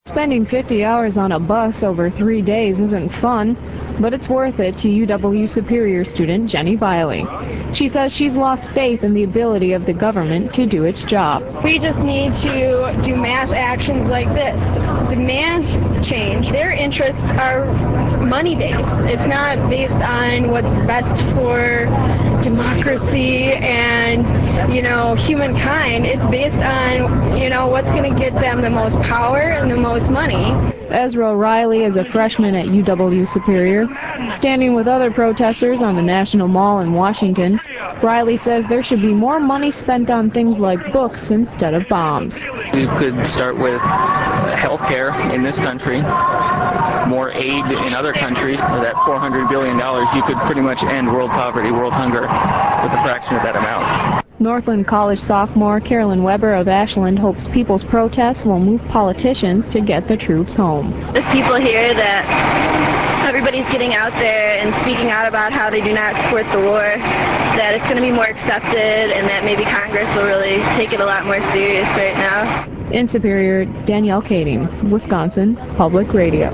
Spending 50 hours on a bus over 3 days isn't fun, but it's worth it to UW Superior student Jenny Biley. She says she's lost faith in the ability of the government to do its job. We just need to do mass actions like this. Demand change. Their interests are money-based. It's not based on what's best for democracy and, humankind. It's based on, what's going to get them the most power and the most money. Ezra Riley is a freshman at UW Superior. Standing with other protesters on the National Mall in Washington, Riley says there should be more money spent on things like books instead of bombs. We could start with health care in this country, more aid in other countries. For that $400 billion, you could pretty much end world poverty, world hunger with a fraction of that amount. Northland College sophomore Carolyn Weber of Ashland hopes people's protests will move politicians to get the troops home. If people hear that everybody's getting out there and speaking out about how they do not support the war, that it's going to be more accepted and that maybe Congress will really take it a lot more serious right now. In Superior, Danielle Kading, Wisconsin Public Radio.